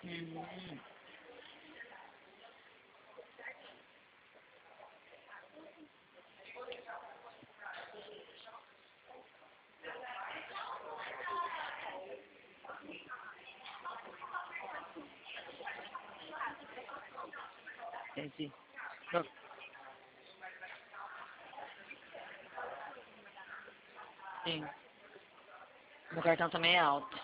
Hum, entendi. No- Sim. Meu cartão também é alto.